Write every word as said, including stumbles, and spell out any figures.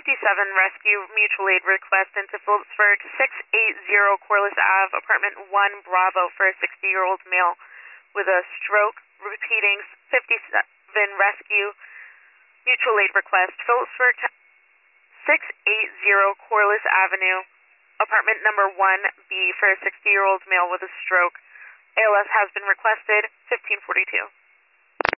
fifty-seven rescue mutual aid request into Phillipsburg, six eighty Corliss Ave, apartment one Bravo, for a sixty-year-old male with a stroke. Repeating, fifty-seven rescue mutual aid request, Phillipsburg, six eighty Corliss Avenue, apartment number one B, for a sixty-year-old male with a stroke. A L S has been requested, fifteen forty-two.